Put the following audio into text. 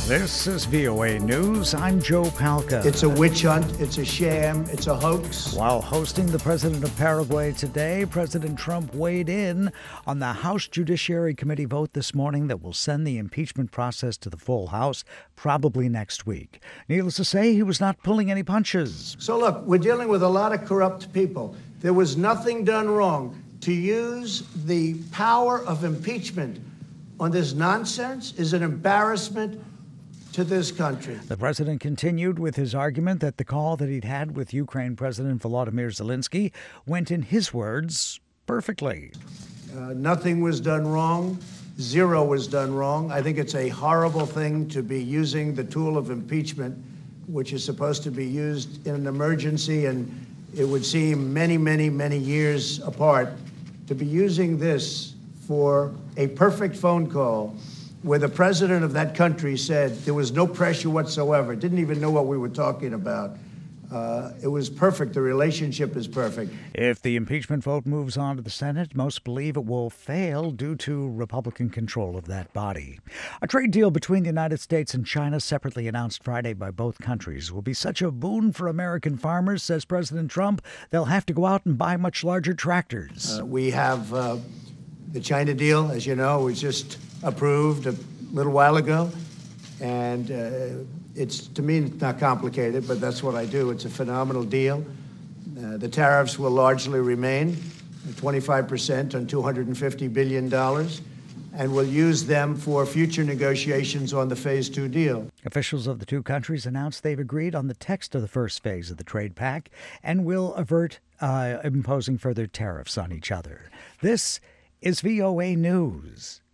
This is VOA News. I'm Joe Palca. It's a witch hunt. It's a sham. It's a hoax. While hosting the president of Paraguay today, President Trump weighed in on the House Judiciary Committee vote this morning that will send the impeachment process to the full House probably next week. Needless to say, he was not pulling any punches. So look, we're dealing with a lot of corrupt people. There was nothing done wrong. To use the power of impeachment on this nonsense is an embarrassment to this country. The president continued with his argument that the call that he'd had with Ukraine President Volodymyr Zelensky went, in his words, perfectly. Nothing was done wrong. Zero was done wrong. I think it's a horrible thing to be using the tool of impeachment, which is supposed to be used in an emergency, and it would seem many, many, many years apart, to be using this for a perfect phone call where the president of that country said there was no pressure whatsoever, didn't even know what we were talking about. It was perfect. The relationship is perfect. If the impeachment vote moves on to the Senate, most believe it will fail due to Republican control of that body. A trade deal between the United States and China, separately announced Friday by both countries, will be such a boon for American farmers, says President Trump. They'll have to go out and buy much larger tractors. We have the China deal, as you know, was just approved a little while ago. And to me, it's not complicated, but that's what I do. It's a phenomenal deal. The tariffs will largely remain, 25% on $250 billion, and we'll use them for future negotiations on the Phase 2 deal. Officials of the two countries announced they've agreed on the text of the first phase of the trade pact and will avert imposing further tariffs on each other. This is VOA News.